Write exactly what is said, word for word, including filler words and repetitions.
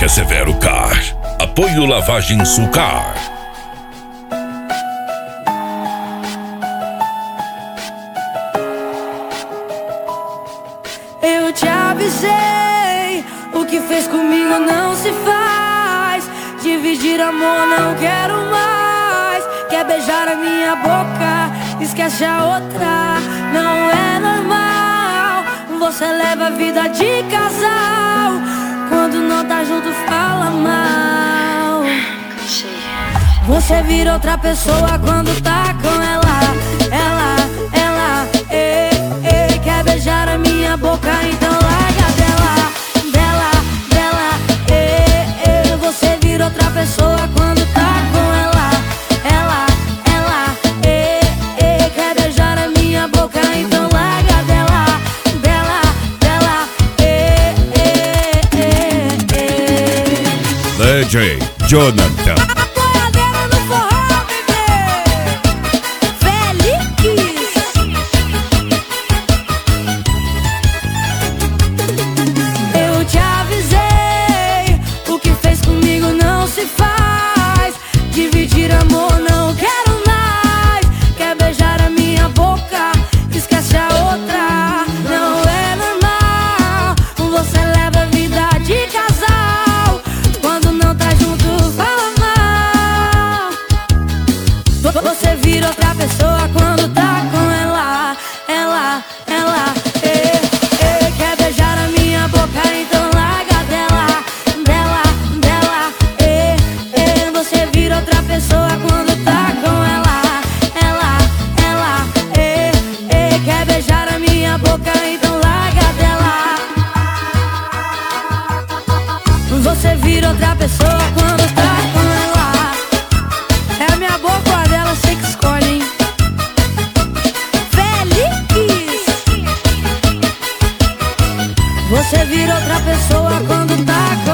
Clínica Severo Car. Apoio Lavagem Sulcar. Eu te avisei, o que fez comigo não se faz. Dividir amor não quero mais. Quer beijar a minha boca, esquece a outra. Não é normal, você leva a vida de casal. Quando não tá junto fala mal. Você vira outra pessoa quando tá com ela. Ela, ela, ei, ei. Quer beijar a minha boca, então larga dela. Dela, dela, ei, ei. Você vira outra pessoa quando tá com ela. Ela, ela, ei, ei. Quer beijar a minha boca, então larga dela. Dela, dela, ei, ei, ei, ei. D J Jonathan. Você vira outra pessoa quando tá com ela. Ela, ela, ei, ei. Quer beijar a minha boca, então larga dela. Dela, dela, ei, ei. Você vira outra pessoa quando tá com ela. Ela, ela, ei, ei. Quer beijar a minha boca, então larga dela. Você vira outra pessoa quando tá com ela. É a minha boca ou a dela, sei que escolhe, hein? Feliz. Você vira outra pessoa quando tá com